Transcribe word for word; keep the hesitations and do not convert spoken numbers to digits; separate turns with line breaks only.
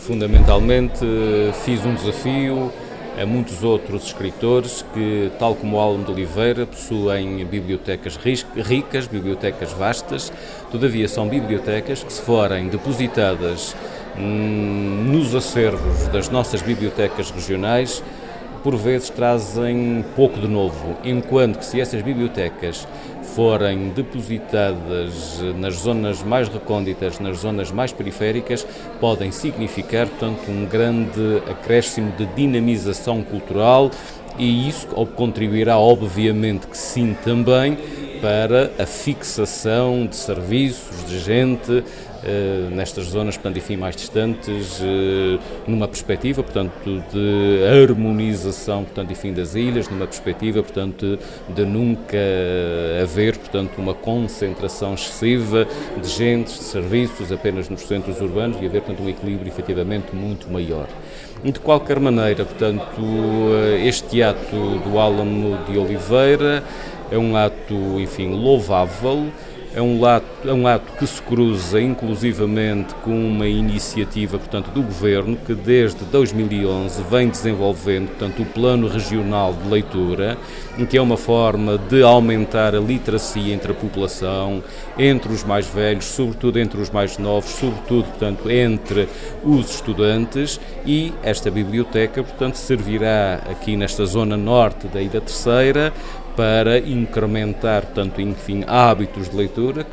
fundamentalmente, fiz um desafio a muitos outros escritores que, tal como o Álamo de Oliveira, possuem bibliotecas ricas, bibliotecas vastas. Todavia, são bibliotecas que, se forem depositadas hum, nos acervos das nossas bibliotecas regionais, por vezes trazem pouco de novo, enquanto que, se essas bibliotecas forem depositadas nas zonas mais recônditas, nas zonas mais periféricas, podem significar, portanto, um grande acréscimo de dinamização cultural, e isso contribuirá, obviamente que sim, também para a fixação de serviços, de gente, Uh, nestas zonas, portanto, enfim, mais distantes, uh, numa perspectiva, portanto, de harmonização, portanto, enfim, das ilhas, numa perspectiva, portanto, de nunca haver, portanto, uma concentração excessiva de gente, de serviços apenas nos centros urbanos, e haver, portanto, um equilíbrio efetivamente muito maior. De qualquer maneira, portanto, este ato do Álamo de Oliveira é um ato, enfim, louvável. É um, ato, é um ato que se cruza inclusivamente com uma iniciativa, portanto, do Governo, que desde dois mil e onze vem desenvolvendo, portanto, o Plano Regional de Leitura, que é uma forma de aumentar a literacia entre a população, entre os mais velhos, sobretudo entre os mais novos, sobretudo, portanto, entre os estudantes, e esta biblioteca, portanto, servirá aqui nesta zona norte da Ilha Terceira para incrementar, portanto, enfim, hábitos de leitura, que